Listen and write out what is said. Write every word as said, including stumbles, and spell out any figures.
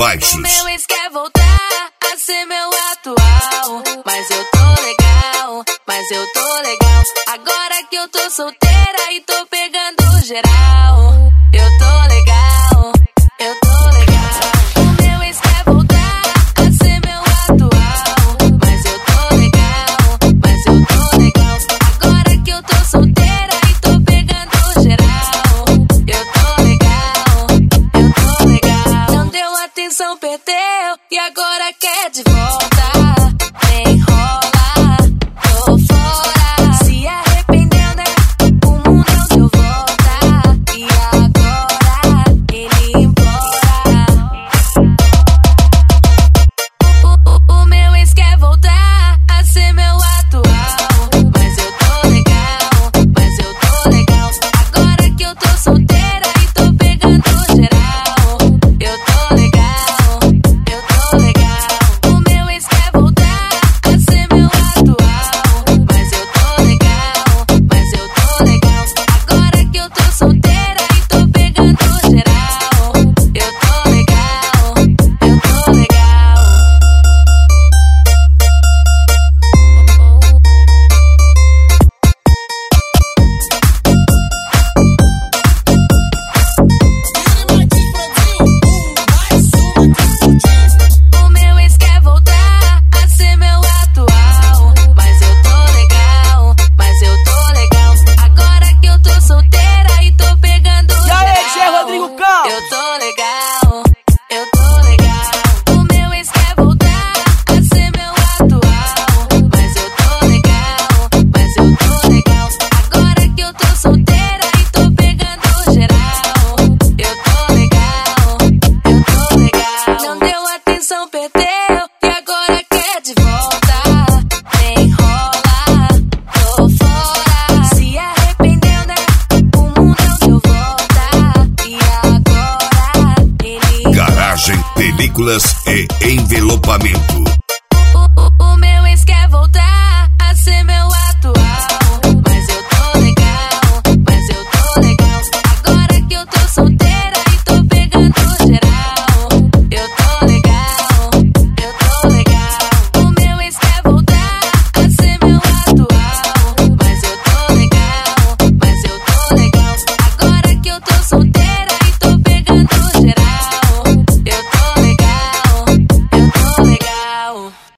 baixos. Meu ex quer voltar a ser meu atual, mas eu tô legal, mas eu tô legal. Agora que eu tô solteira e tô pegando geral, eu tô legal, eu tô legal. O meu ex quer voltar a ser meu atual, mas eu tô legal, mas eu tô legal. Agora que eu tô solteira e tô pegando geral, eu tô legal, eu tô legal. Não deu atenção, perdeu e agora quer de volta. Nem rola, tô fora. Se arrependeu, né? O mundo é o seu volta. E agora ele implora. O, o, o meu ex quer voltar a ser meu atual, mas eu tô legal, mas eu tô legal. Agora que eu tô solteira e tô pegando geral, eu tô legal, eu tô legal. O meu ex quer voltar a ser meu atual, mas eu tô legal, mas eu tô legal. Agora que eu tô solteira e tô pegando geral, eu tô legal, eu tô legal. O meu ex quer voltar a ser meu atual, mas eu tô legal, mas eu tô legal. Agora que eu tô solteira e tô pegando E aí, geral, Zé Rodrigo Cal? eu tô legal, eu tô legal. O meu ex quer voltar a ser meu atual, mas eu tô legal, mas eu tô legal. Agora que eu tô solteira e tô pegando geral, eu tô legal, eu tô legal. Não deu atenção, perdeu e agora quer de volta. Nem rola, tô fora. Se arrependeu, né? O mundo é o seu volta. E agora ele Garagem Películas e Envelopamento.